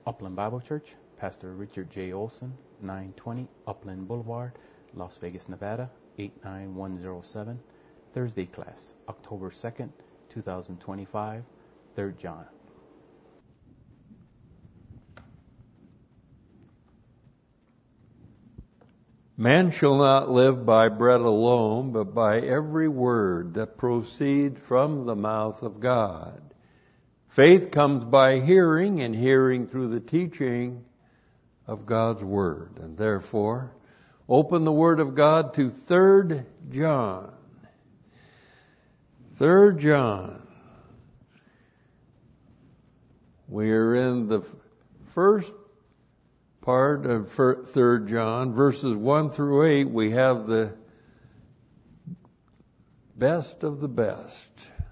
Upland Bible Church, Pastor Richard J. Olson, 920 Upland Boulevard, Las Vegas, Nevada, 89107. Thursday class, October 2nd, 2025, 3rd John. Man shall not live by bread alone, but by every word that proceeds from the mouth of God. Faith comes by hearing, and hearing through the teaching of God's Word. And therefore, open the Word of God to 3rd John. 3rd John. We are in the first part of 3rd John, verses 1 through 8. We have the best of the best,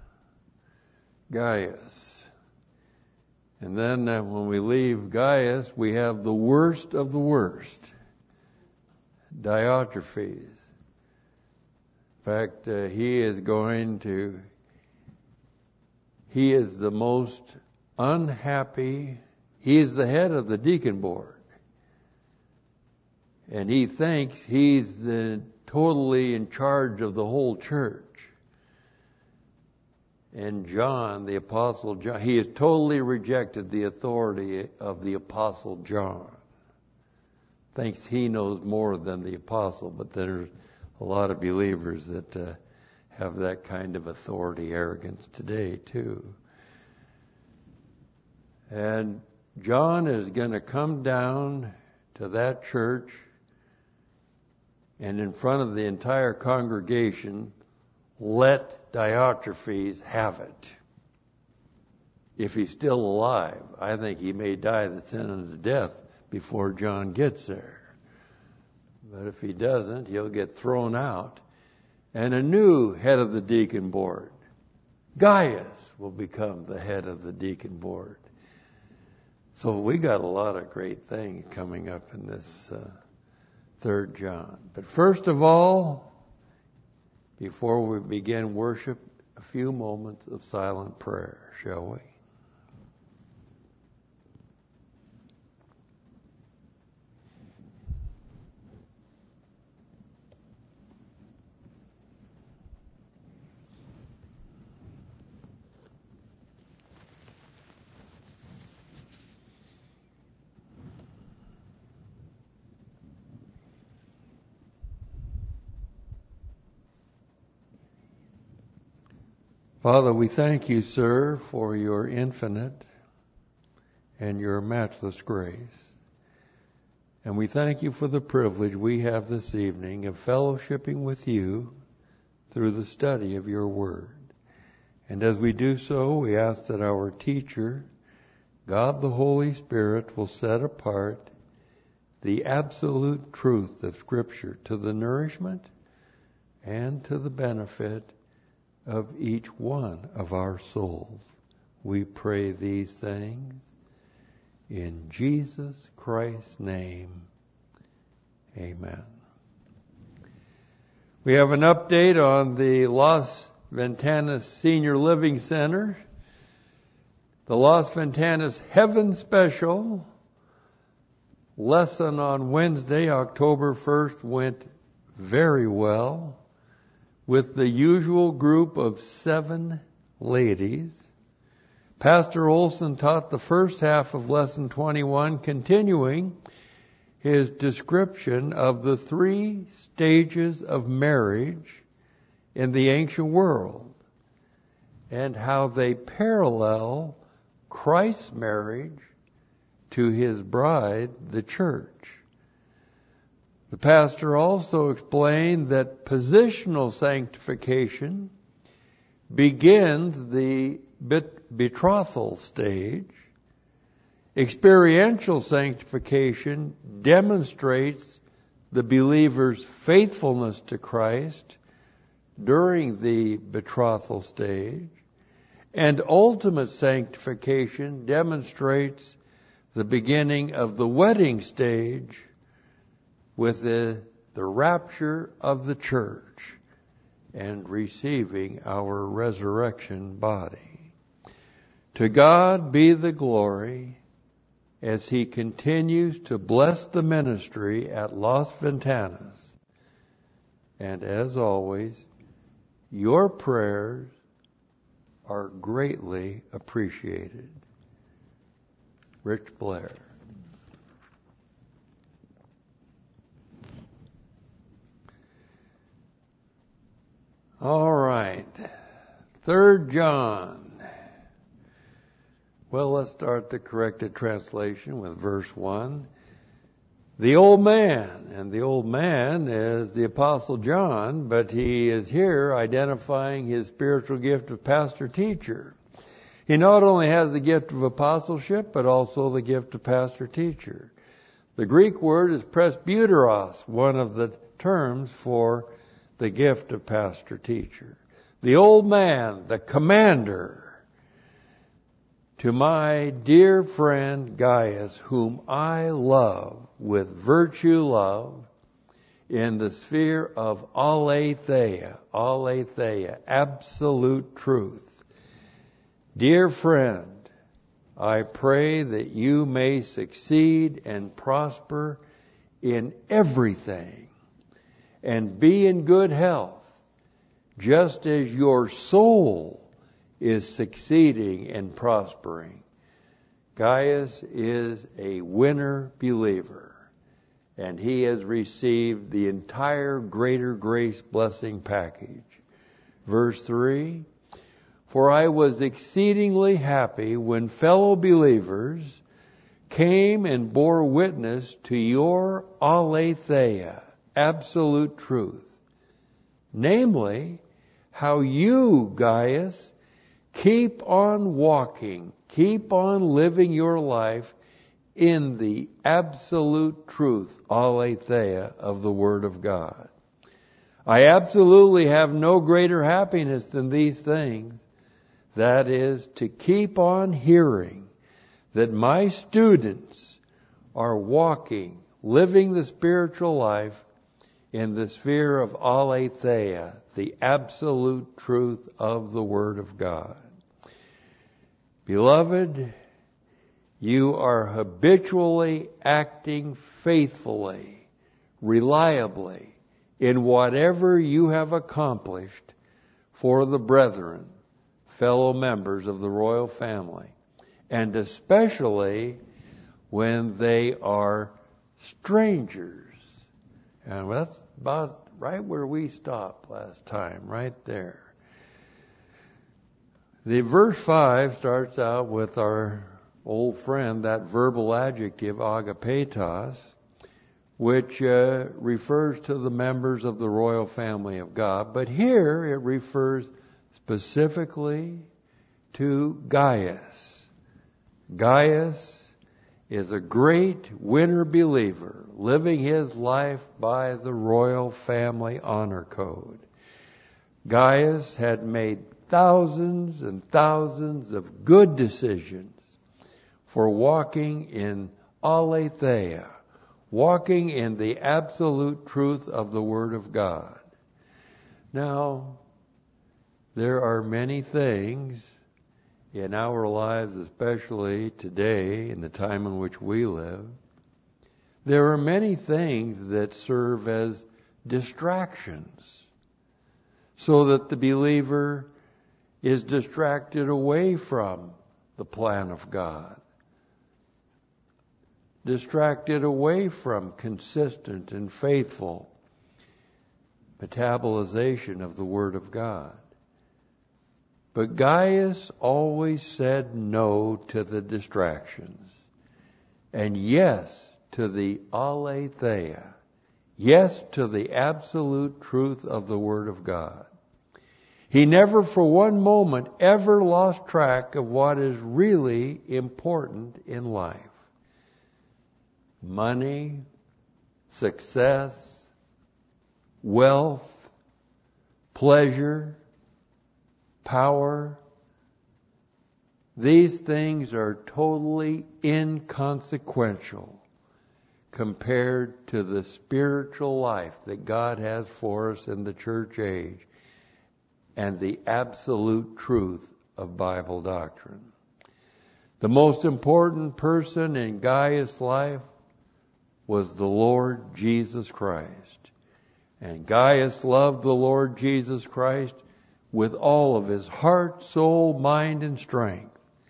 Gaius. And then when we leave Gaius, we have the worst of the worst, Diotrephes. In fact, he is the most unhappy. He is the head of the deacon board. And he thinks he's totally in charge of the whole church. And John, the Apostle John, he has totally rejected the authority of the Apostle John. Thinks he knows more than the Apostle, but there's a lot of believers that have that kind of authority arrogance today too. And John is going to come down to that church and in front of the entire congregation let Diotrephes have it. If he's still alive, I think he may die the sentence of death before John gets there. But if he doesn't, he'll get thrown out. And a new head of the deacon board, Gaius, will become the head of the deacon board. So we got a lot of great things coming up in this 3rd John. But first of all, before we begin worship, a few moments of silent prayer, shall we? Father, we thank you, sir, for your infinite and your matchless grace. And we thank you for the privilege we have this evening of fellowshipping with you through the study of your word. And as we do so, we ask that our teacher, God the Holy Spirit, will set apart the absolute truth of Scripture to the nourishment and to the benefit of each one of our souls. We pray these things in Jesus Christ's name. Amen. We have an update on the Las Ventanas Senior Living Center. The Las Ventanas Heaven Special lesson on Wednesday, October 1st, went very well, with the usual group of 7 ladies. Pastor Olson taught the first half of Lesson 21, continuing his description of the 3 stages of marriage in the ancient world and how they parallel Christ's marriage to his bride, the church. The pastor also explained that positional sanctification begins the betrothal stage. Experiential sanctification demonstrates the believer's faithfulness to Christ during the betrothal stage. And ultimate sanctification demonstrates the beginning of the wedding stage with the rapture of the church and receiving our resurrection body. To God be the glory as he continues to bless the ministry at Las Ventanas. And as always, your prayers are greatly appreciated. Rich Blair. All right. 3 John. Well, let's start the corrected translation with verse 1. The old man, and the old man is the Apostle John, but he is here identifying his spiritual gift of pastor-teacher. He not only has the gift of apostleship, but also the gift of pastor-teacher. The Greek word is presbyteros, one of the terms for the gift of pastor-teacher. The old man, the commander, to my dear friend Gaius, whom I love with virtue love in the sphere of aletheia, absolute truth. Dear friend, I pray that you may succeed and prosper in everything and be in good health, just as your soul is succeeding and prospering. Gaius is a winner believer, and he has received the entire greater grace blessing package. Verse 3, for I was exceedingly happy when fellow believers came and bore witness to your aletheia, absolute truth, namely, how you, Gaius, keep on walking, keep on living your life in the absolute truth, aletheia, of the Word of God. I absolutely have no greater happiness than these things. That is, to keep on hearing that my students are walking, living the spiritual life in the sphere of aletheia, the absolute truth of the Word of God. Beloved, you are habitually acting faithfully, reliably, in whatever you have accomplished for the brethren, fellow members of the royal family, and especially when they are strangers. And that's about right where we stopped last time, right there. The verse 5 starts out with our old friend, that verbal adjective, agapetos, which refers to the members of the royal family of God. But here it refers specifically to Gaius. Gaius is a great winner believer, living his life by the royal family honor code. Gaius had made thousands and thousands of good decisions for walking in aletheia, walking in the absolute truth of the Word of God. Now, there are many things in our lives, especially today, in the time in which we live. There are many things that serve as distractions, so that the believer is distracted away from the plan of God, distracted away from consistent and faithful metabolization of the Word of God. But Gaius always said no to the distractions, and yes to the aletheia, yes to the absolute truth of the Word of God. He never for one moment ever lost track of what is really important in life. Money, success, wealth, pleasure, power. These things are totally inconsequential compared to the spiritual life that God has for us in the church age and the absolute truth of Bible doctrine. The most important person in Gaius' life was the Lord Jesus Christ. And Gaius loved the Lord Jesus Christ with all of his heart, soul, mind, and strength.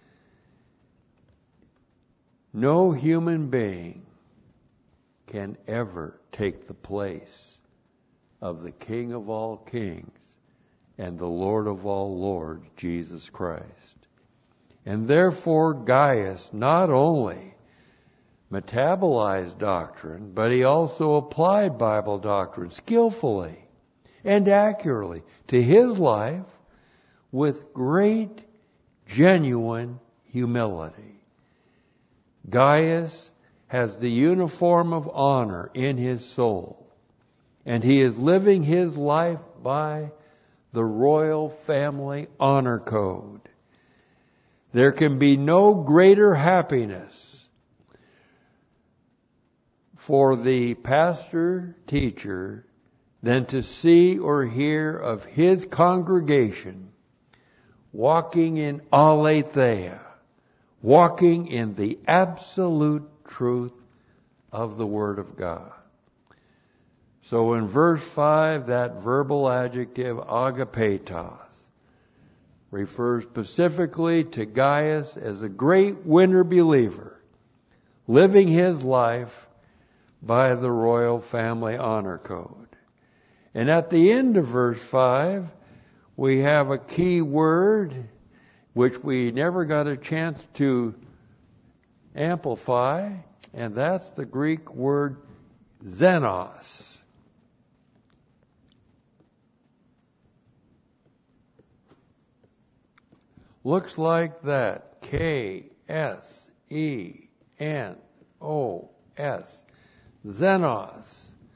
No human being can ever take the place of the King of all kings and the Lord of all lords, Jesus Christ. And therefore Gaius not only metabolized doctrine, but he also applied Bible doctrine skillfully and accurately to his life with great, genuine humility. Gaius has the uniform of honor in his soul, and he is living his life by the royal family honor code. There can be no greater happiness for the pastor, teacher, than to see or hear of his congregation walking in aletheia, walking in the absolute truth of the Word of God. So in verse 5, that verbal adjective agapetos refers specifically to Gaius as a great winner believer, living his life by the royal family honor code. And at the end of verse 5, we have a key word which we never got a chance to amplify, and that's the Greek word xenos. Looks like that. K-S-E-N-O-S. Xenos.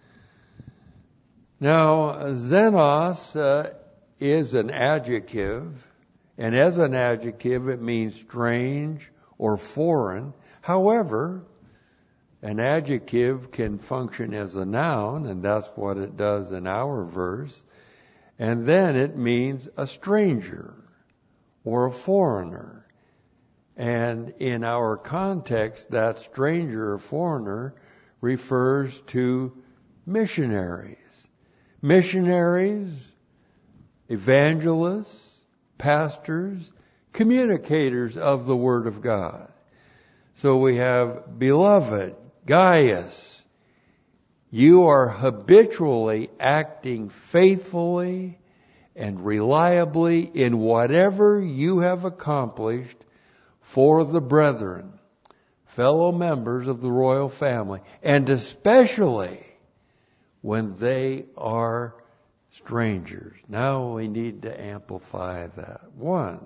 Now, xenos is an adjective, and as an adjective it means strange or foreign. However, an adjective can function as a noun, and that's what it does in our verse, and then it means a stranger or a foreigner. And in our context, that stranger or foreigner refers to missionaries. Missionaries, evangelists, pastors, communicators of the Word of God. So we have, beloved Gaius, you are habitually acting faithfully and reliably in whatever you have accomplished for the brethren, fellow members of the royal family, and especially when they are strangers. Now we need to amplify that. 1.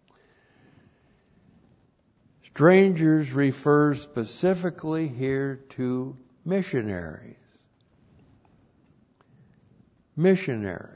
Strangers refers specifically here to missionaries. Missionaries.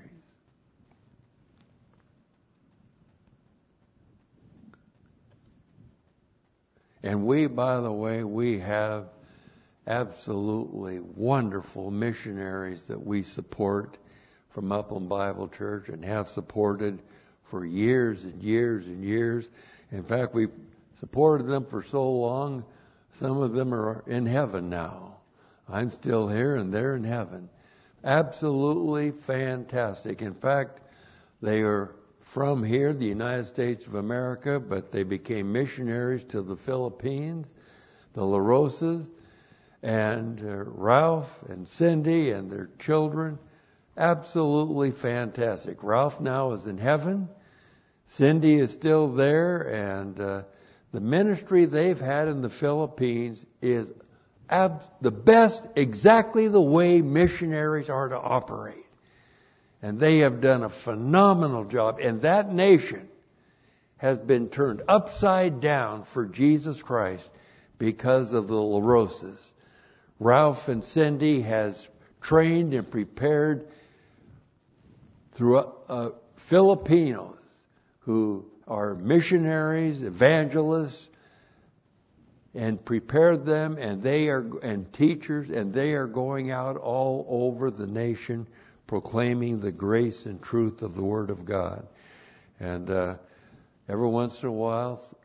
And we, by the way, we have absolutely wonderful missionaries that we support from Upland Bible Church and have supported for years and years and years. In fact, we've supported them for so long, some of them are in heaven now. I'm still here and they're in heaven. Absolutely fantastic. In fact, they are from here, the United States of America, but they became missionaries to the Philippines, the La Rosas, and Ralph and Cindy and their children. Absolutely fantastic. Ralph now is in heaven. Cindy is still there, and the ministry they've had in the Philippines is the best, exactly the way missionaries are to operate. And they have done a phenomenal job. And that nation has been turned upside down for Jesus Christ because of the La Rosas. Ralph and Cindy has trained and prepared through Filipinos who are missionaries, evangelists, and prepared them, and teachers, and they are going out all over the nation proclaiming the grace and truth of the Word of God. And every once in a while,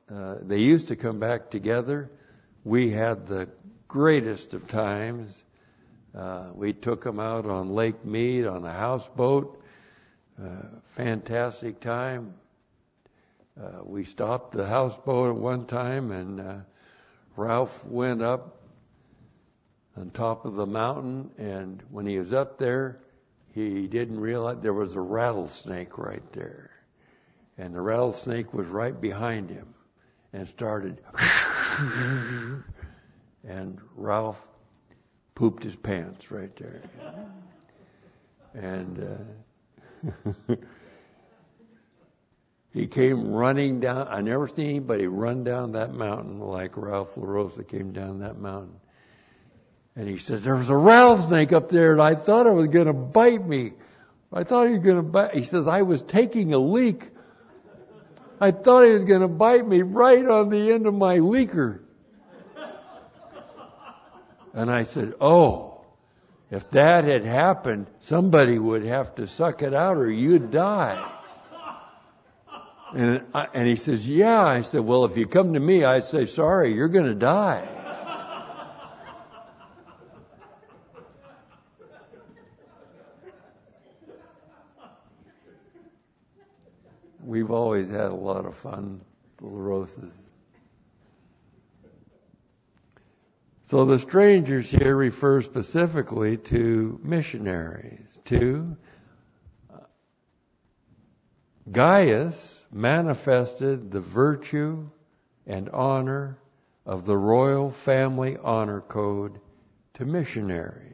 they used to come back together. We had the greatest of times. We took them out on Lake Mead on a houseboat. Fantastic time. We stopped the houseboat at one time, and Ralph went up on top of the mountain, and when he was up there, he didn't realize there was a rattlesnake right there. And the rattlesnake was right behind him and started. And Ralph pooped his pants right there. And he came running down. I never seen anybody run down that mountain like Ralph LaRosa came down that mountain. And he said, there was a rattlesnake up there, and I thought it was going to bite me. I thought he was going to bite. He says, I was taking a leak. I thought he was going to bite me right on the end of my leaker. And I said, oh, if that had happened, somebody would have to suck it out or you'd die. And he says, yeah. I said, well, if you come to me, I'd say, sorry, you're going to die. We've always had a lot of fun, the LaRosas. So the strangers here refer specifically to missionaries, to Gaius manifested the virtue and honor of the royal family honor code to missionaries.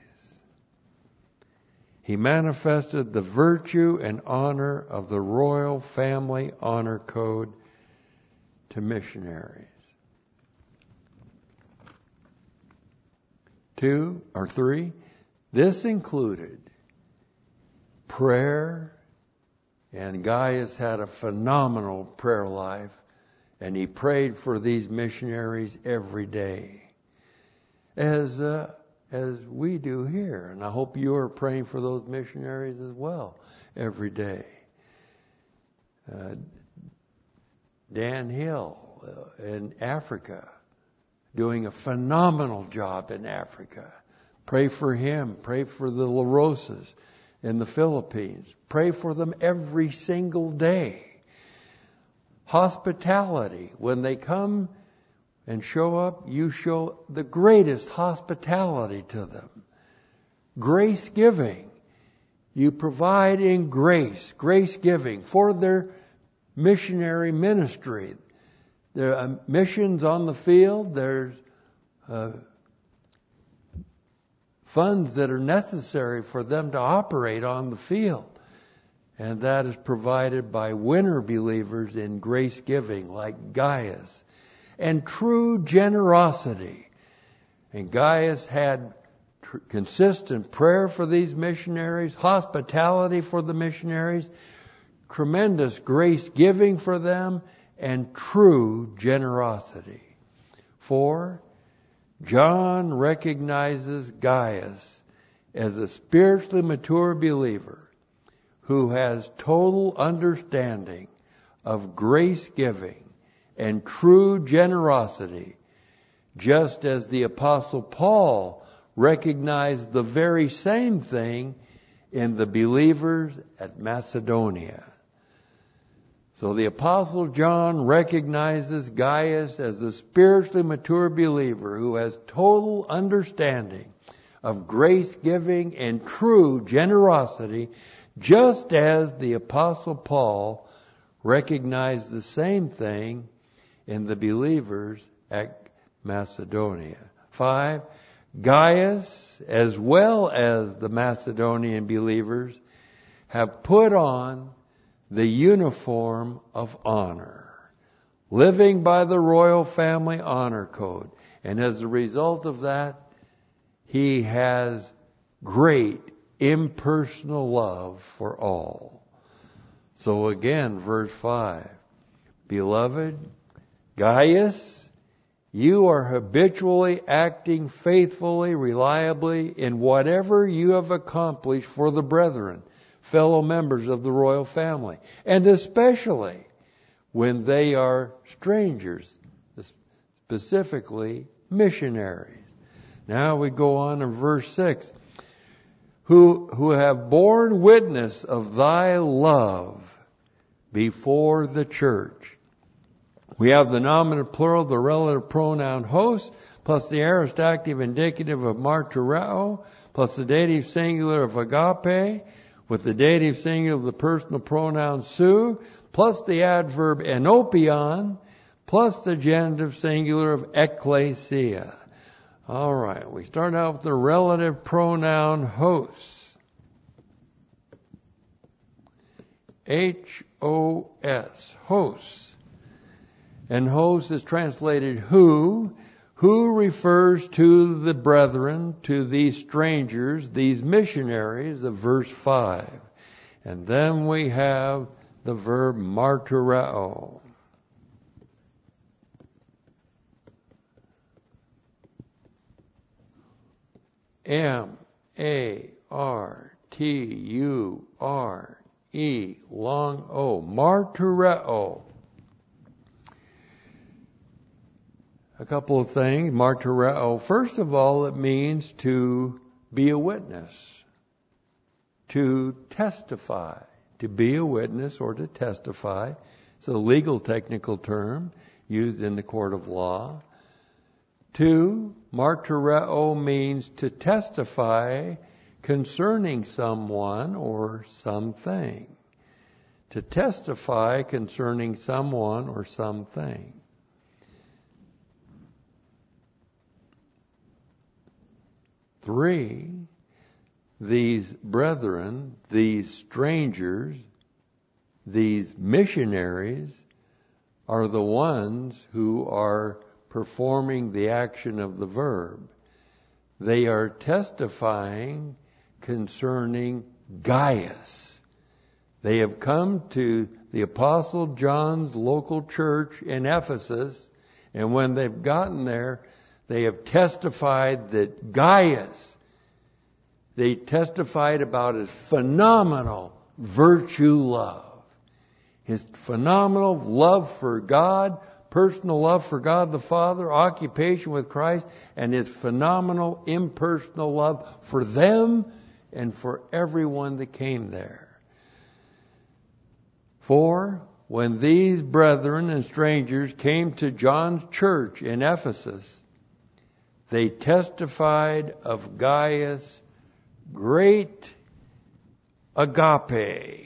He manifested the virtue and honor of the royal family honor code to missionaries. 2 or 3, this included prayer, and Gaius had a phenomenal prayer life, and he prayed for these missionaries every day, as we do here. And I hope you are praying for those missionaries as well every day. Dan Hill in Africa, doing a phenomenal job in Africa. Pray for him. Pray for the LaRosas in the Philippines. Pray for them every single day. Hospitality. When they come and show up, you show the greatest hospitality to them. Grace giving. You provide in grace giving for their missionary ministry. There are missions on the field. There's funds that are necessary for them to operate on the field. And that is provided by winner believers in grace giving like Gaius. And true generosity. And Gaius had consistent prayer for these missionaries, hospitality for the missionaries, tremendous grace giving for them, and true generosity. 4, John recognizes Gaius as a spiritually mature believer who has total understanding of grace giving and true generosity, just as the Apostle Paul recognized the very same thing in the believers at Macedonia. So the Apostle John recognizes Gaius as a spiritually mature believer who has total understanding of grace giving and true generosity, just as the Apostle Paul recognized the same thing in the believers at Macedonia. 5, Gaius, as well as the Macedonian believers, have put on the uniform of honor, living by the royal family honor code. And as a result of that, he has great impersonal love for all. So again, verse 5, Beloved, Gaius, you are habitually acting faithfully, reliably in whatever you have accomplished for the brethren, fellow members of the royal family, and especially when they are strangers, specifically missionaries. Now we go on in verse 6. Who have borne witness of thy love before the church. We have the nominative plural, the relative pronoun host, plus the aorist active indicative of martyreo, plus the dative singular of agape, with the dative singular of the personal pronoun su, plus the adverb enopion, plus the genitive singular of ekklesia. All right, we start out with the relative pronoun host. H-O-S, hosts. And host is translated who refers to the brethren, to these strangers, these missionaries of verse 5. And then we have the verb martyreo. M-A-R-T-U-R-E, long O, martyreo. A couple of things. Martyreo, first of all, it means to be a witness, to testify, to be a witness or to testify. It's a legal technical term used in the court of law. 2, martyreo means to testify concerning someone or something. To testify concerning someone or something. 3, these brethren, these strangers, these missionaries are the ones who are performing the action of the verb. They are testifying concerning Gaius. They have come to the Apostle John's local church in Ephesus, and when they've gotten there, they have testified that Gaius, they testified about his phenomenal virtue love. His phenomenal love for God, personal love for God the Father, occupation with Christ, and his phenomenal impersonal love for them and for everyone that came there. 4, when these brethren and strangers came to John's church in Ephesus, they testified of Gaius' great agape.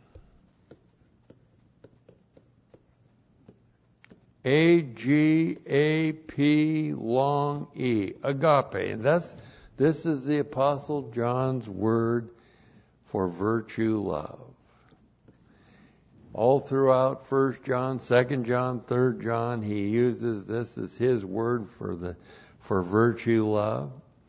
A-G-A-P long E, agape. And this is the Apostle John's word for virtue love. All throughout 1 John, 2 John, 3 John, he uses this as his word for virtue love.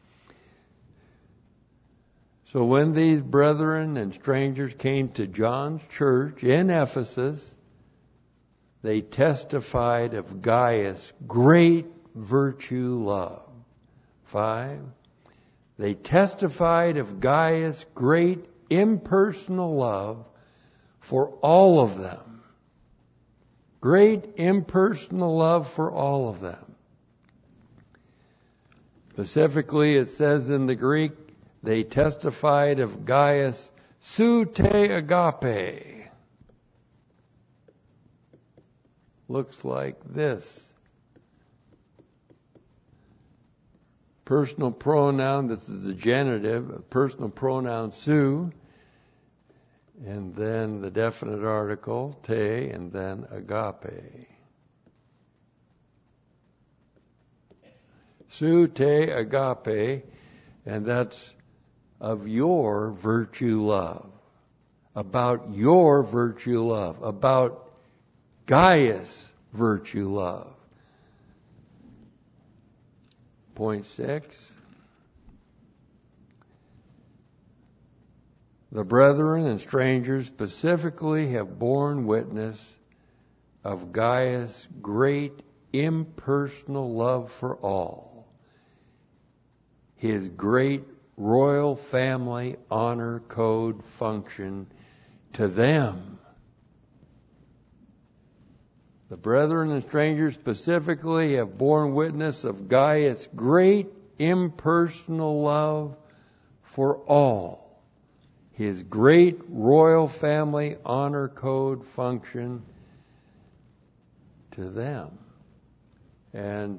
So when these brethren and strangers came to John's church in Ephesus, they testified of Gaius' great virtue love. 5, they testified of Gaius' great impersonal love for all of them. Great impersonal love for all of them. Specifically, it says in the Greek, they testified of Gaius' su te agape. Looks like this. Personal pronoun, this is the genitive, personal pronoun su, and then the definite article, te, and then agape. Su te agape, and that's of your virtue love. About your virtue love. About Gaius' virtue love. Point 6. The brethren and strangers specifically have borne witness of Gaius' great impersonal love for all. His great royal family honor code function to them. The brethren and strangers specifically have borne witness of Gaius' great impersonal love for all. His great royal family honor code function to them. And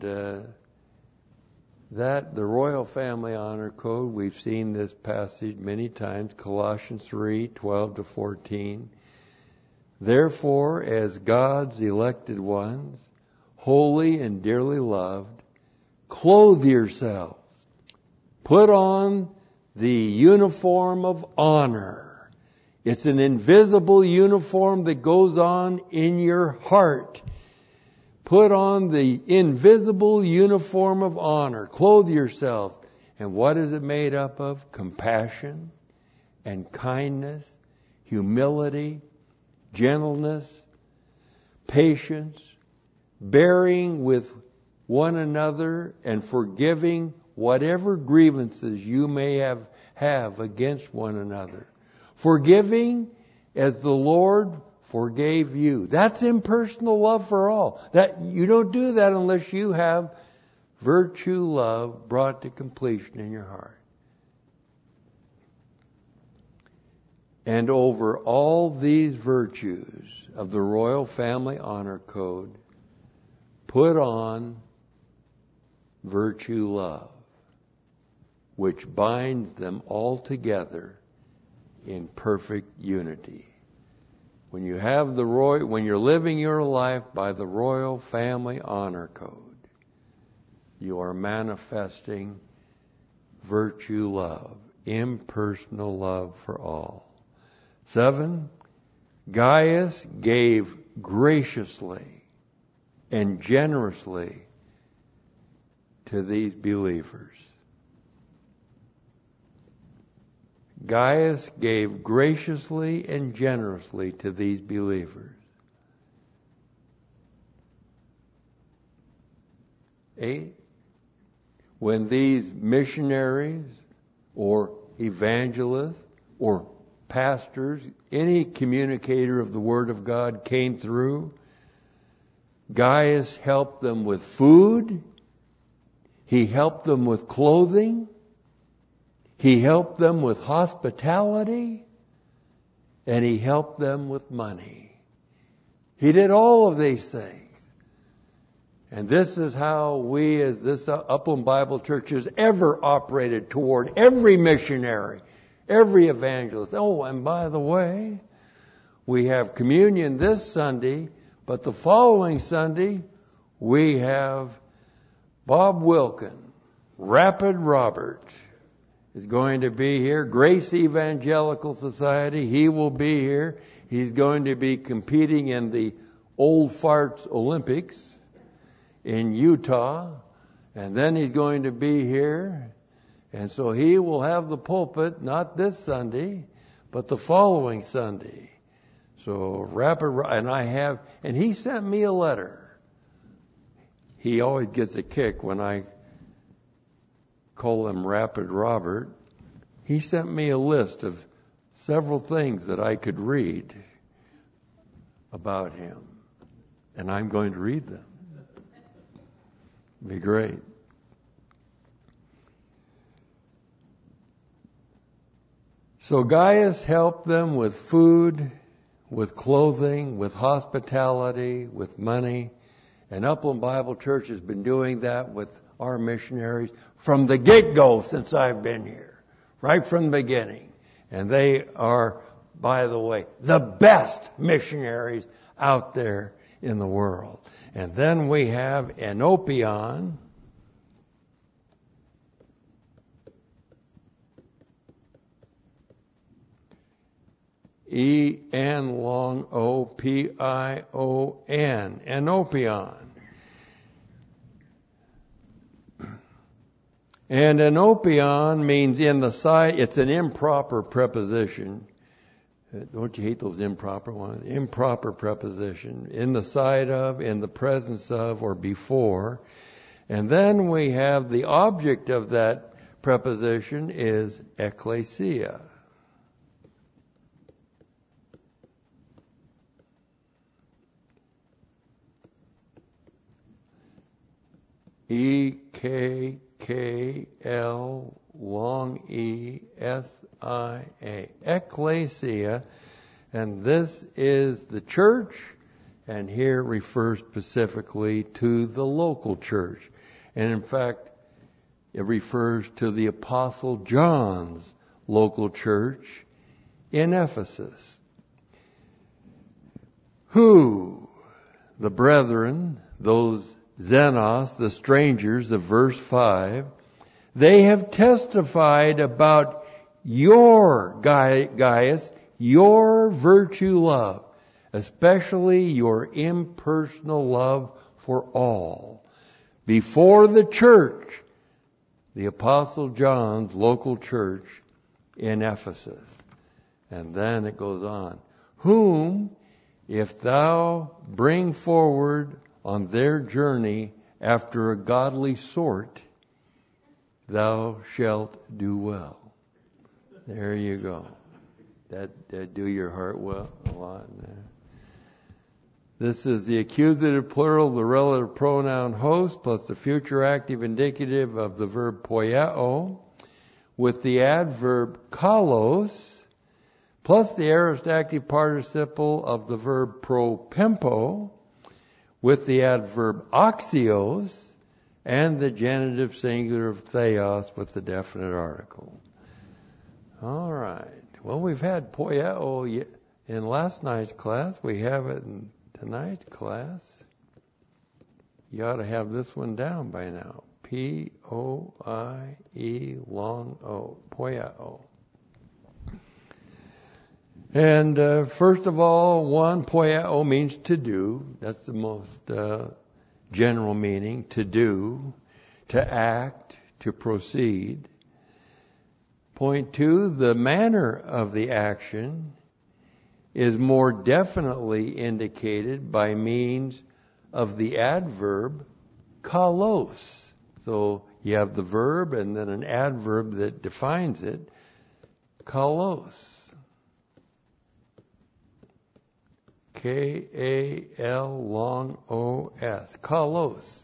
that the royal family honor code, we've seen this passage many times, Colossians 3:12-14. Therefore, as God's elected ones, holy and dearly loved, clothe yourselves. Put on the uniform of honor. It's an invisible uniform that goes on in your heart. Put on the invisible uniform of honor. Clothe yourself. And what is it made up of? Compassion and kindness, humility, gentleness, patience, bearing with one another and forgiving whatever grievances you may have against one another. Forgiving as the Lord forgave you. That's impersonal love for all. That you don't do that unless you have virtue love brought to completion in your heart. And over all these virtues of the royal family honor code, put on virtue love, which binds them all together in perfect unity. When you have when you're living your life by the royal family honor code, you are manifesting virtue love, impersonal love for all. 7, Gaius gave graciously and generously to these believers. Gaius gave graciously and generously to these believers. 8, when these missionaries or evangelists or pastors, any communicator of the Word of God came through, Gaius helped them with food, he helped them with clothing, he helped them with hospitality, and he helped them with money. He did all of these things. And this is how we as this Upland Bible Church has ever operated toward every missionary, every evangelist. Oh, and by the way, we have communion this Sunday, but the following Sunday we have Bob Wilkin, Rapid Robert, is going to be here. Grace Evangelical Society, he will be here. He's going to be competing in the Old Farts Olympics in Utah. And then he's going to be here. And so he will have the pulpit, not this Sunday, but the following Sunday. So and he sent me a letter. He always gets a kick when I call him Rapid Robert. He sent me a list of several things that I could read about him. And I'm going to read them. It'd be great. So Gaius helped them with food, with clothing, with hospitality, with money. And Upland Bible Church has been doing that with our missionaries from the get-go since I've been here, right from the beginning. And they are, by the way, the best missionaries out there in the world. And then we have Enopion. E-N-long-O-P-I-O-N. Enopion. And enopion means in the side. It's an improper preposition. Don't you hate those improper ones? Improper preposition. In the side of, in the presence of, or before. And then we have the object of that preposition is ecclesia. E-K-K-L long E-S-I-A. Ecclesia. And this is the church, and here it refers specifically to the local church. And in fact, it refers to the Apostle John's local church in Ephesus. Who, the brethren, those Xenos, the strangers of verse 5, they have testified about your, Gaius, your virtue love, especially your impersonal love for all, before the church, the Apostle John's local church in Ephesus. And then it goes on. Whom, if thou bring forward on their journey after a godly sort, thou shalt do well. There you go. That do your heart well a lot there. This is the accusative plural, the relative pronoun host, plus the future active indicative of the verb poieo, with the adverb kalos, plus the aorist active participle of the verb propempo, with the adverb axios, and the genitive singular of theos with the definite article. All right. Well, we've had poieo in last night's class. We have it in tonight's class. You ought to have this one down by now. P-O-I-E long O. Poieo. And first of all, poieo means to do. That's the most general meaning. To do, to act, to proceed. Point 2, the manner of the action is more definitely indicated by means of the adverb kalos. So you have the verb and then an adverb that defines it. Kalos. K-A-L long O-S. Kalos.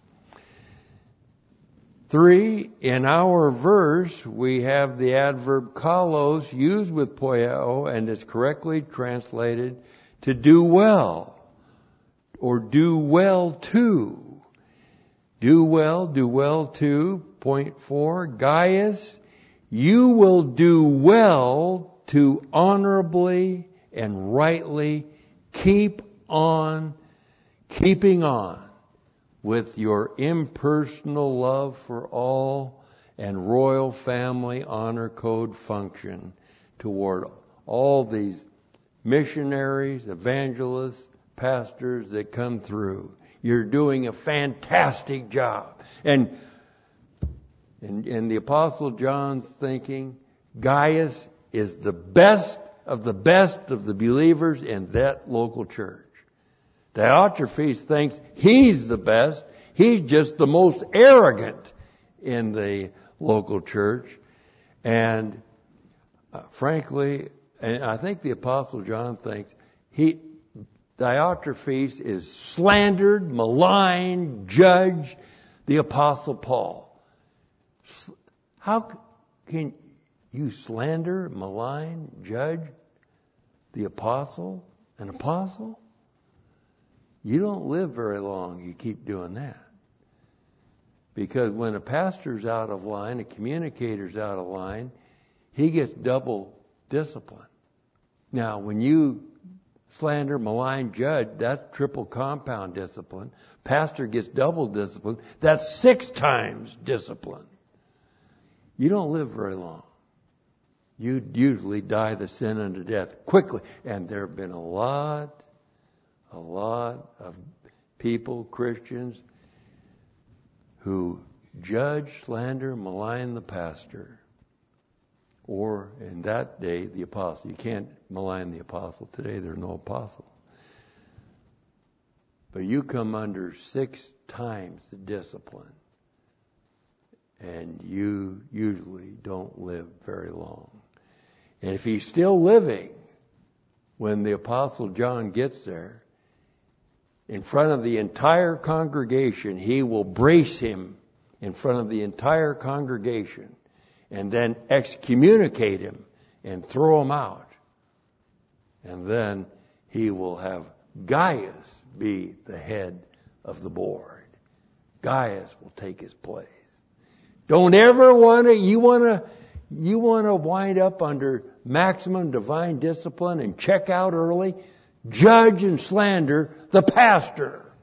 3, in our verse, we have the adverb kalos used with poieo, and it's correctly translated to do well, or do well to. Do well to. Point 4, Gaius, you will do well to honorably and rightly keep on keeping on with your impersonal love for all and royal family honor code function toward all these missionaries, evangelists, pastors that come through. You're doing a fantastic job. And the Apostle John's thinking, Gaius is the best of the believers in that local church. Diotrephes thinks he's the best. He's just the most arrogant in the local church. And frankly, and I think the Apostle John thinks Diotrephes is slandered, maligned, judged the Apostle Paul. How can you slander, malign, judge the apostle? An apostle? You don't live very long. You keep doing that. Because when a pastor's out of line, a communicator's out of line, he gets double discipline. Now, when you slander, malign, judge, that's triple compound discipline. Pastor gets double discipline. That's 6 times discipline. You don't live very long. You usually die the sin unto death quickly. And there have been a lot of people, Christians, who judge, slander, malign the pastor. Or in that day, the apostle. You can't malign the apostle. Today there's no apostle. But you come under 6 times the discipline. And you usually don't live very long. And if he's still living when the Apostle John gets there, in front of the entire congregation, he will brace him in front of the entire congregation and then excommunicate him and throw him out. And then he will have Gaius be the head of the board. Gaius will take his place. Don't ever you want to wind up under maximum divine discipline and check out early? Judge and slander the pastor.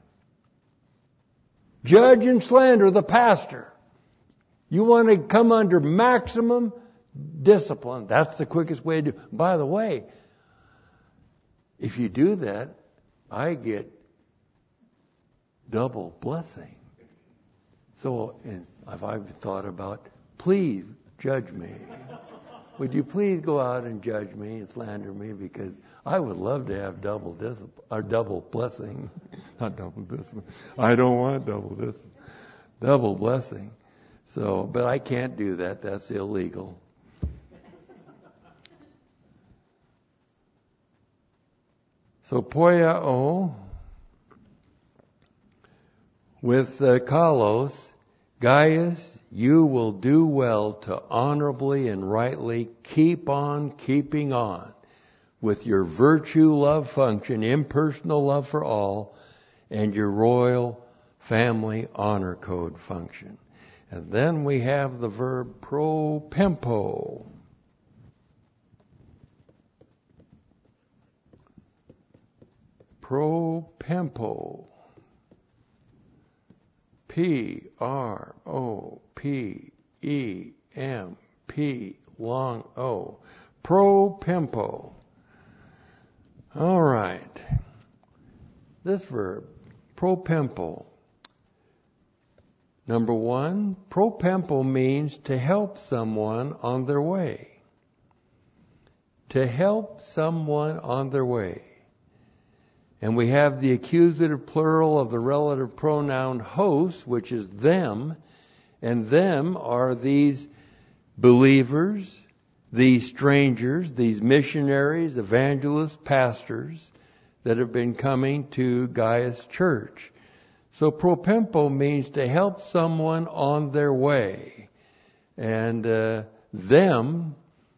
Judge and slander the pastor. You want to come under maximum discipline. That's the quickest way to do it. By the way, if you do that, I get double blessing. So I've thought about, please judge me. Would you please go out and judge me and slander me, because I would love to have double blessing. Not double discipline. I don't want double discipline. Double blessing. So, but I can't do that. That's illegal. So poiao with Kalos, Gaius, you will do well to honorably and rightly keep on keeping on with your virtue love function, impersonal love for all, and your royal family honor code function. And then we have the verb propempo. Propempo. P-R-O-P-E-M-P long O. Propempo. All right. This verb, propempo. Number one, propempo means to help someone on their way. To help someone on their way. And we have the accusative plural of the relative pronoun host, which is them. And them are these believers, these strangers, these missionaries, evangelists, pastors that have been coming to Gaius Church. So propempo means to help someone on their way. And them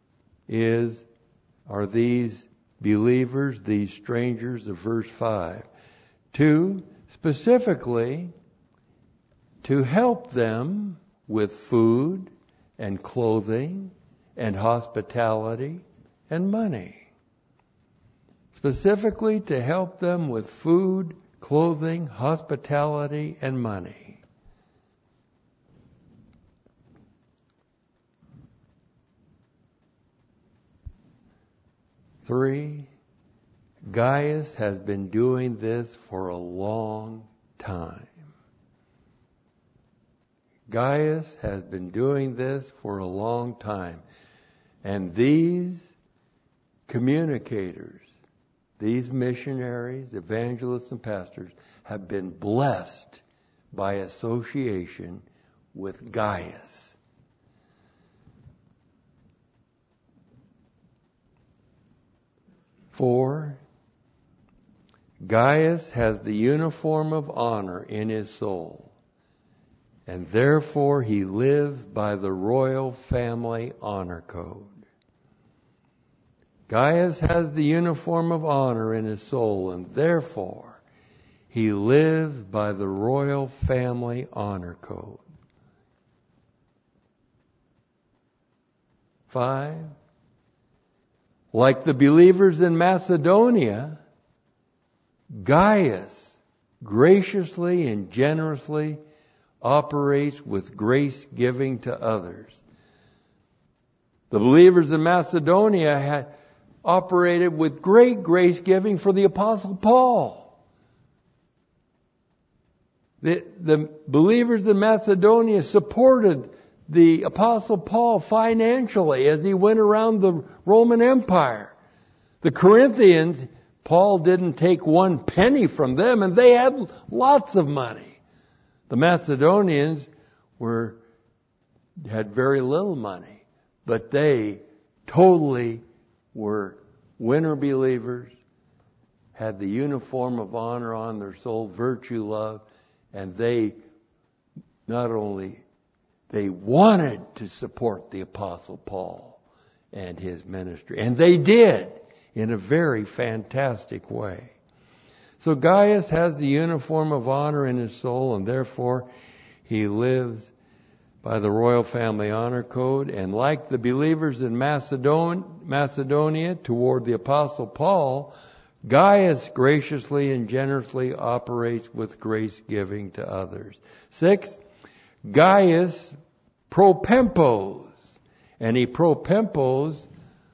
are these believers, these strangers of verse 5. 2, specifically, to help them with food and clothing and hospitality and money. Specifically to help them with food, clothing, hospitality, and money. Three, Gaius has been doing this for a long time. Gaius has been doing this for a long time. And these communicators, these missionaries, evangelists, and pastors have been blessed by association with Gaius. 4, Gaius has the uniform of honor in his soul, and therefore he lives by the royal family honor code. Gaius has the uniform of honor in his soul, and therefore he lives by the royal family honor code. 5, like the believers in Macedonia, Gaius graciously and generously operates with grace giving to others. The believers in Macedonia had operated with great grace giving for the Apostle Paul. The believers in Macedonia supported the Apostle Paul financially as he went around the Roman Empire. The Corinthians, Paul didn't take one penny from them, and they had lots of money. The Macedonians had very little money, but they totally were winner believers, had the uniform of honor on their soul, virtue, love, and they not only they wanted to support the Apostle Paul and his ministry. And they did in a very fantastic way. So Gaius has the uniform of honor in his soul, and therefore he lives by the royal family honor code. And like the believers in Macedonia toward the Apostle Paul, Gaius graciously and generously operates with grace giving to others. 6, Gaius propempos, and he propempos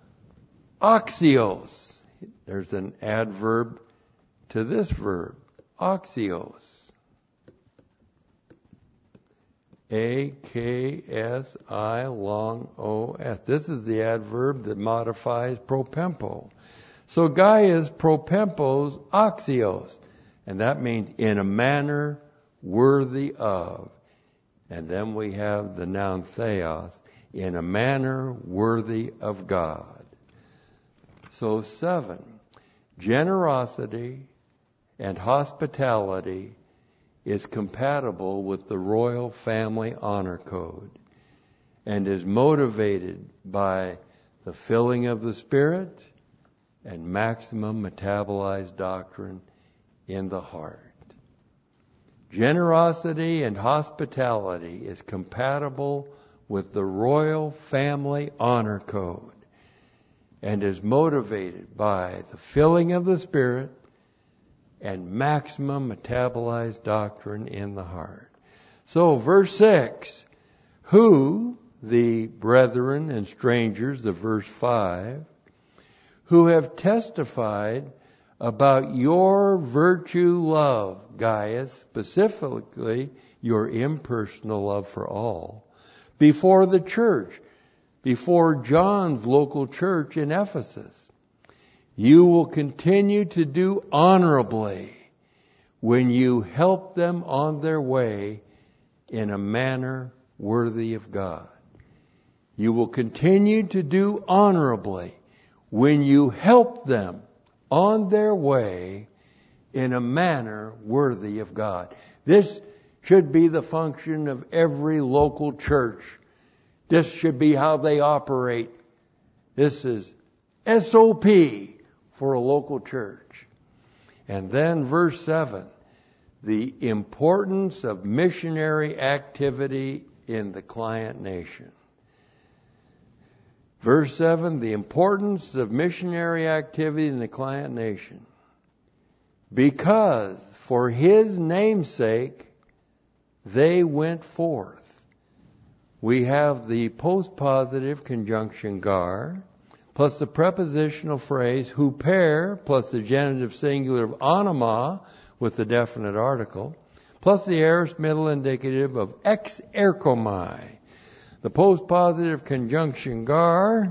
oxios. There's an adverb to this verb, oxios. A-K-S-I long O-S. This is the adverb that modifies propempo. So Gaius propempos oxios, and that means in a manner worthy of. And then we have the noun theos, in a manner worthy of God. So 7, generosity and hospitality is compatible with the royal family honor code and is motivated by the filling of the Spirit and maximum metabolized doctrine in the heart. Generosity and hospitality is compatible with the royal family honor code and is motivated by the filling of the Spirit and maximum metabolized doctrine in the heart. So verse 6, who, the brethren and strangers, the verse 5, who have testified about your virtue love, Gaius, specifically your impersonal love for all, before the church, before John's local church in Ephesus. You will continue to do honorably when you help them on their way in a manner worthy of God. You will continue to do honorably when you help them on their way in a manner worthy of God. This should be the function of every local church. This should be how they operate. This is SOP for a local church. And then verse 7, the importance of missionary activity in the client nation. Verse 7, the importance of missionary activity in the client nation. Because for his name's sake, they went forth. We have the postpositive conjunction gar, plus the prepositional phrase huper, plus the genitive singular of anima with the definite article, plus the aorist middle indicative of ex erchomai. The postpositive conjunction gar,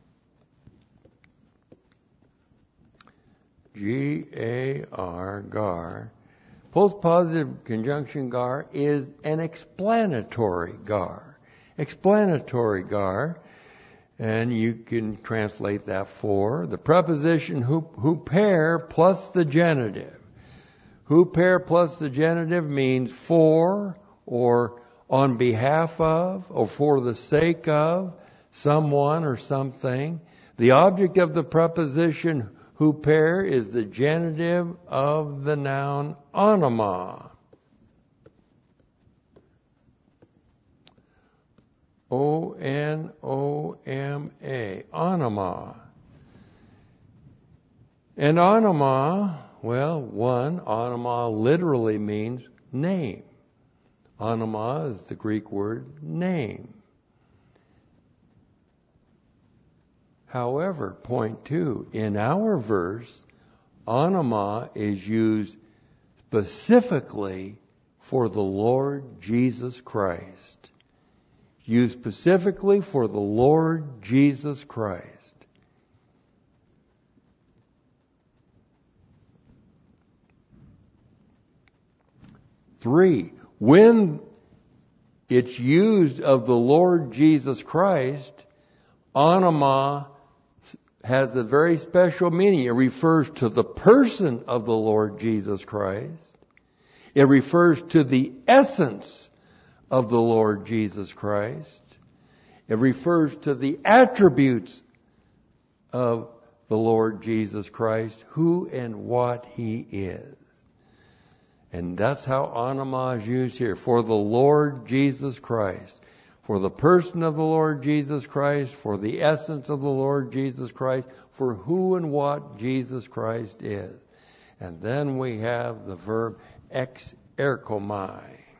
G-A-R, gar. Postpositive conjunction gar is an explanatory gar. Explanatory gar. And you can translate that for the preposition huper plus the genitive. Huper plus the genitive means for or on behalf of or for the sake of someone or something. The object of the preposition huper is the genitive of the noun anima. O-N-O-M-A, anima. And anima, well, anima literally means name. Anima is the Greek word name. However, point 2, in our verse, anima is used specifically for the Lord Jesus Christ. Used specifically for the Lord Jesus Christ. Three, when it's used of the Lord Jesus Christ, anima has a very special meaning. It refers to the person of the Lord Jesus Christ. It refers to the essence of the Lord Jesus Christ. It refers to the attributes of the Lord Jesus Christ, who and what He is. And that's how anima is used here. For the Lord Jesus Christ. For the person of the Lord Jesus Christ. For the essence of the Lord Jesus Christ. For who and what Jesus Christ is. And then we have the verb ex erchomai.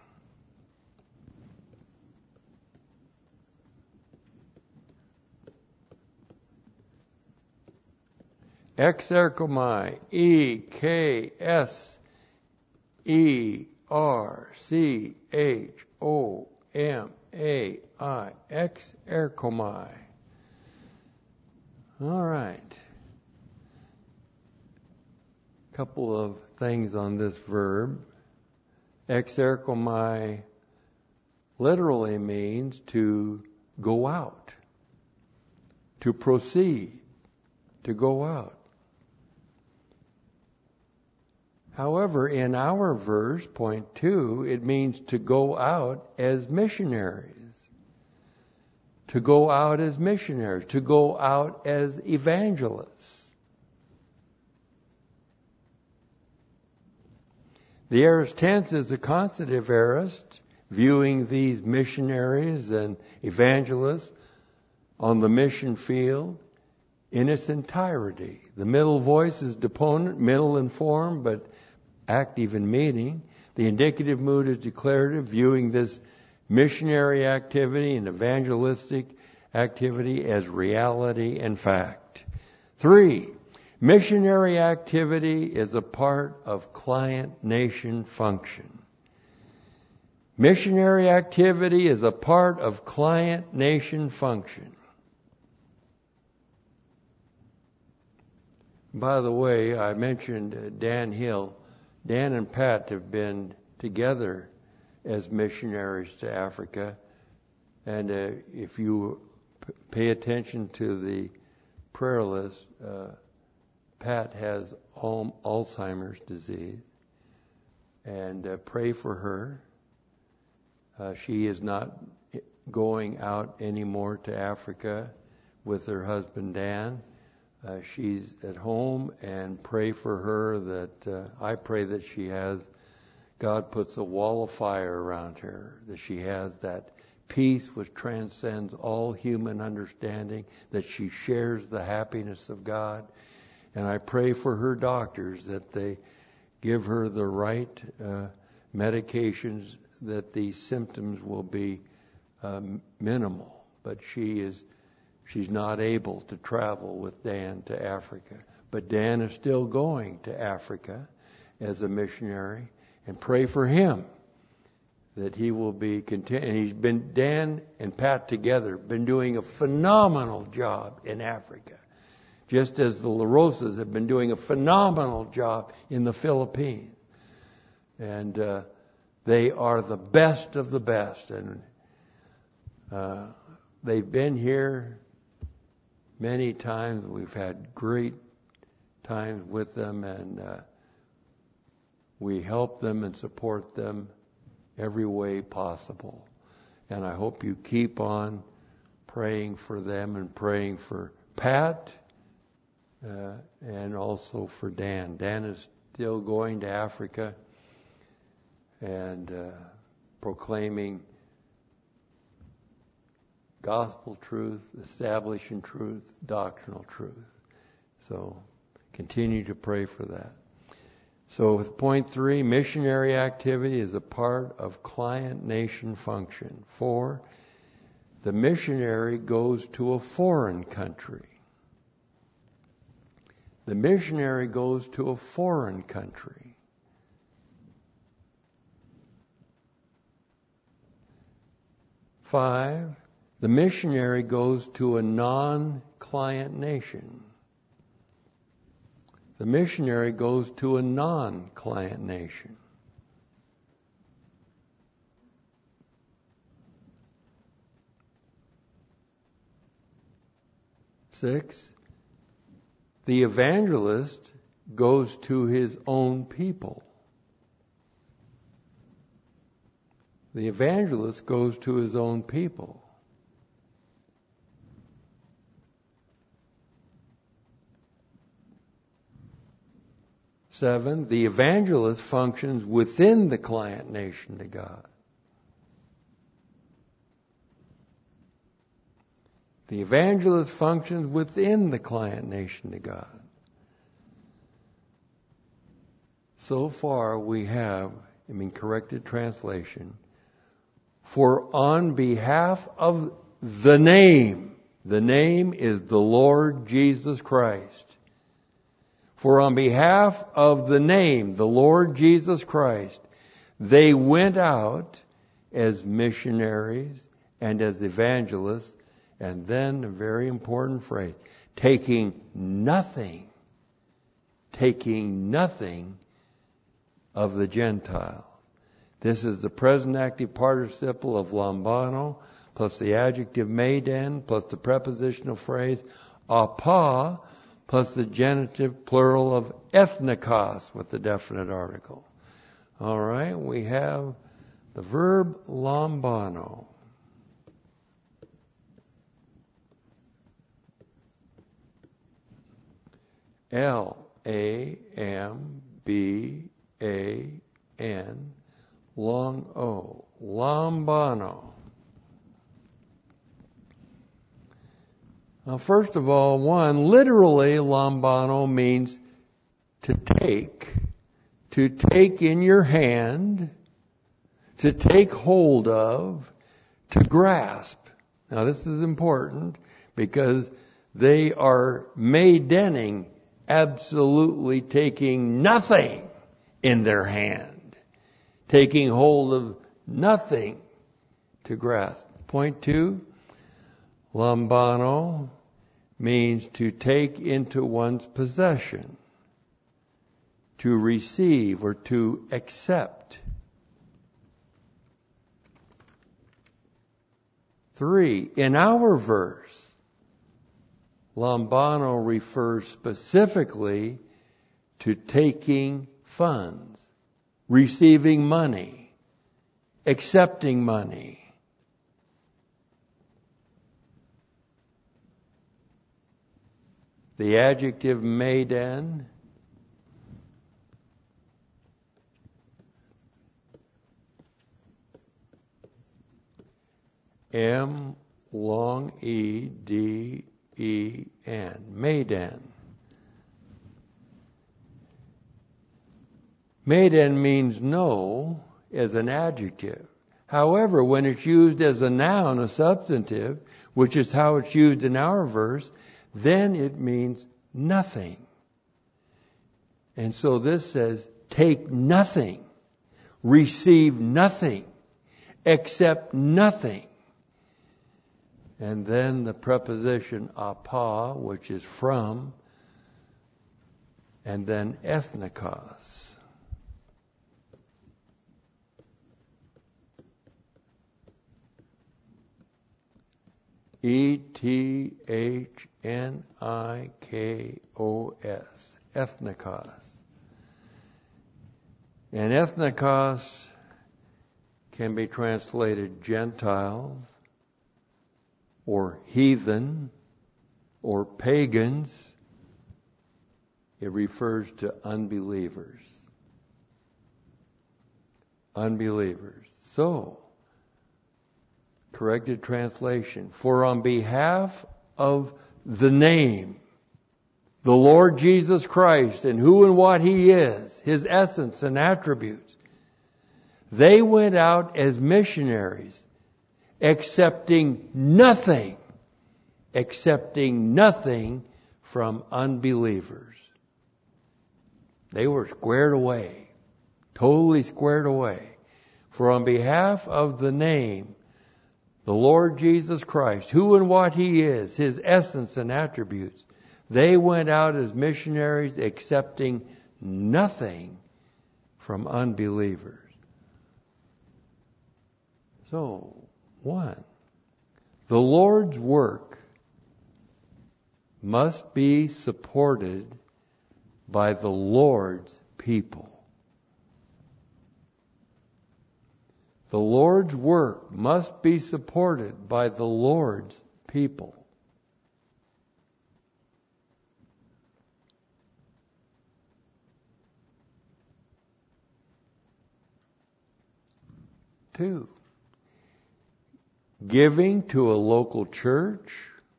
Exerchomai, E-K-S-E-R-C-H-O-M-A-I, exerchomai. All right. A couple of things on this verb. Exerchomai literally means to go out, to proceed, to go out. However, in our verse, point 2, it means to go out as missionaries. To go out as missionaries. To go out as evangelists. The aorist tense is the constitutive aorist, viewing these missionaries and evangelists on the mission field in its entirety. The middle voice is deponent, middle in form, but active in meaning. The indicative mood is declarative, viewing this missionary activity and evangelistic activity as reality and fact. 3, missionary activity is a part of client-nation function. Missionary activity is a part of client-nation function. By the way, I mentioned Dan Hill. Dan and Pat have been together as missionaries to Africa. And if you pay attention to the prayer list, Pat has Alzheimer's disease. And pray for her. She is not going out anymore to Africa with her husband Dan. She's at home, and pray for her that I pray that she has, God puts a wall of fire around her, that she has that peace which transcends all human understanding, that she shares the happiness of God. And I pray for her doctors that they give her the right medications, that these symptoms will be minimal. But she's not able to travel with Dan to Africa. But Dan is still going to Africa as a missionary, and pray for him that he will be content. And he's been, Dan and Pat together, been doing a phenomenal job in Africa. Just as the LaRosas have been doing a phenomenal job in the Philippines. And they are the best of the best. And they've been here many times. We've had great times with them, and we help them and support them every way possible. And I hope you keep on praying for them and praying for Pat and also for Dan. Dan is still going to Africa and proclaiming gospel truth, establishing truth, doctrinal truth. So continue to pray for that. So with point 3, missionary activity is a part of client-nation function. 4, the missionary goes to a foreign country. The missionary goes to a foreign country. Five, the missionary goes to a non-client nation. The missionary goes to a non-client nation. 6, the evangelist goes to his own people. The evangelist goes to his own people. Seven, the evangelist functions within the client nation to God. The evangelist functions within the client nation to God. So far we have, corrected translation, for on behalf of the name is the Lord Jesus Christ. For on behalf of the name, the Lord Jesus Christ, they went out as missionaries and as evangelists, and then a very important phrase, taking nothing of the Gentiles. This is the present active participle of lambano, plus the adjective meiden, plus the prepositional phrase apa, plus the genitive plural of ethnikos with the definite article. All right, we have the verb lambano. L-A-M-B-A-N, long O, lambano. Now, first of all, literally, lambano means to take in your hand, to take hold of, to grasp. Now, this is important because they are meidening, absolutely taking nothing in their hand, taking hold of nothing to grasp. Point 2. Lambano means to take into one's possession, to receive or to accept. 3. In our verse, lambano refers specifically to taking funds, receiving money, accepting money. The adjective meiden M long E D E N, meiden. Meiden means know as an adjective. However, when it's used as a noun, a substantive, which is how it's used in our verse, then it means nothing. And so this says, take nothing, receive nothing, accept nothing. And then the preposition apa, which is from, and then ethnikos. E-T-H-N-I-K-O-S. Ethnikos. And ethnikos can be translated Gentiles, or heathen, or pagans. It refers to unbelievers. Unbelievers. So, corrected translation. For on behalf of the name, the Lord Jesus Christ, and who and what He is, His essence and attributes, they went out as missionaries, accepting nothing from unbelievers. They were squared away, totally squared away. For on behalf of the name, the Lord Jesus Christ, who and what He is, His essence and attributes, they went out as missionaries accepting nothing from unbelievers. So, 1, the Lord's work must be supported by the Lord's people. The Lord's work must be supported by the Lord's people. Two, giving to a local church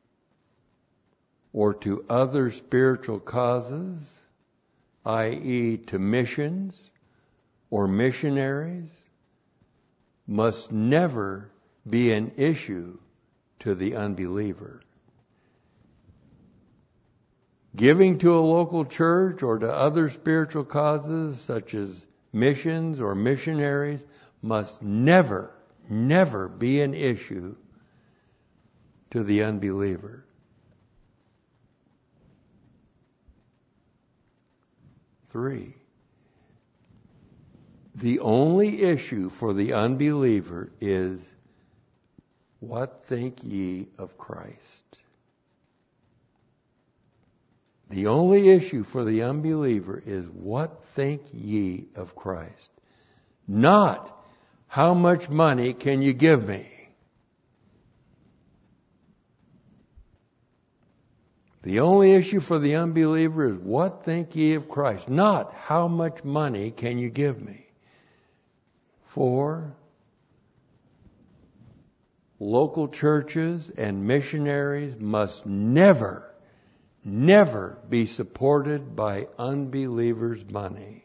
or to other spiritual causes, i.e. to missions or missionaries, must never be an issue to the unbeliever. Giving to a local church or to other spiritual causes such as missions or missionaries must never be an issue to the unbeliever. 3, the only issue for the unbeliever is, what think ye of Christ? The only issue for the unbeliever is, what think ye of Christ? Not, how much money can you give me? The only issue for the unbeliever is, what think ye of Christ? Not, how much money can you give me? 4, local churches and missionaries must never be supported by unbelievers' money.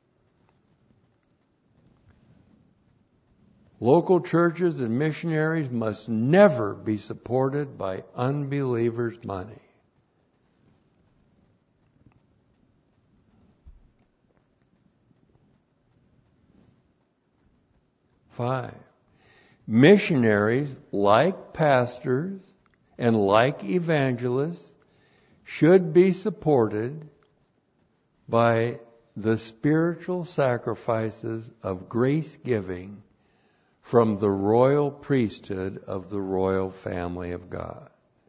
Local churches and missionaries must never be supported by unbelievers' money. 5, missionaries, like pastors and like evangelists, should be supported by the spiritual sacrifices of grace giving from the royal priesthood of the royal family of God.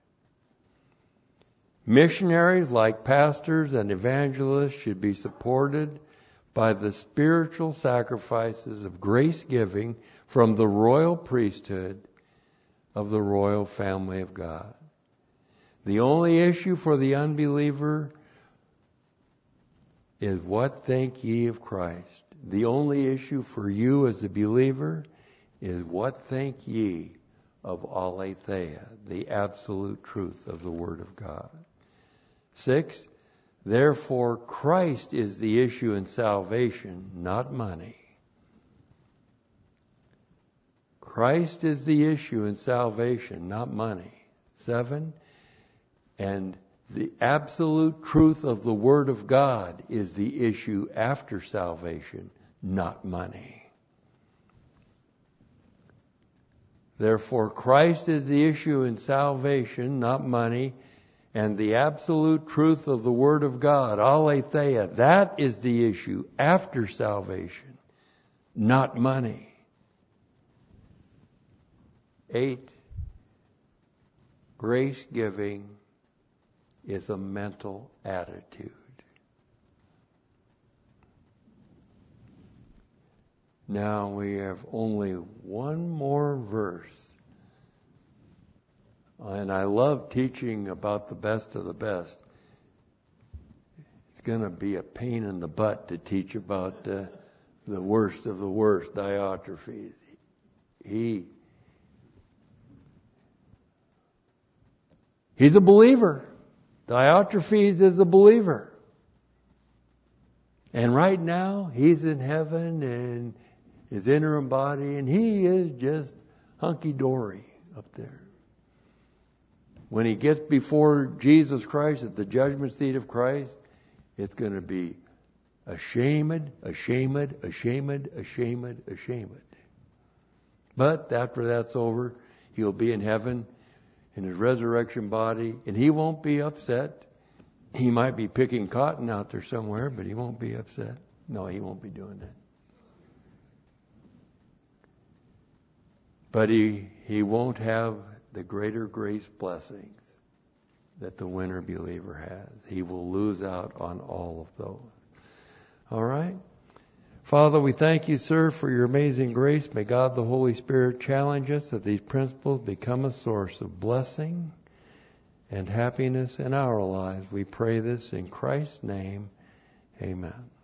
Missionaries, like pastors and evangelists, should be supported by the spiritual sacrifices of grace giving from the royal priesthood of the royal family of God. The only issue for the unbeliever is, what think ye of Christ? The only issue for you as a believer is, what think ye of aletheia, the absolute truth of the Word of God? 6, therefore Christ is the issue in salvation, not money. Christ is the issue in salvation, not money. 7, and the absolute truth of the Word of God is the issue after salvation, not money. Therefore, Christ is the issue in salvation, not money, and the absolute truth of the Word of God, aletheia, that is the issue after salvation, not money. 8, grace giving is a mental attitude. Now we have only one more verse. And I love teaching about the best of the best. It's going to be a pain in the butt to teach about the worst of the worst, Diotrephes. He's a believer. Diotrephes is a believer. And right now, he's in heaven and his interim body, and he is just hunky-dory up there. When he gets before Jesus Christ at the judgment seat of Christ, it's going to be ashamed. But after that's over, he'll be in heaven in his resurrection body, and he won't be upset. He might be picking cotton out there somewhere, but he won't be upset. No, he won't be doing that. But he won't have the greater grace blessings that the winner believer has. He will lose out on all of those. All right? Father, we thank you, sir, for your amazing grace. May God the Holy Spirit challenge us that these principles become a source of blessing and happiness in our lives. We pray this in Christ's name. Amen.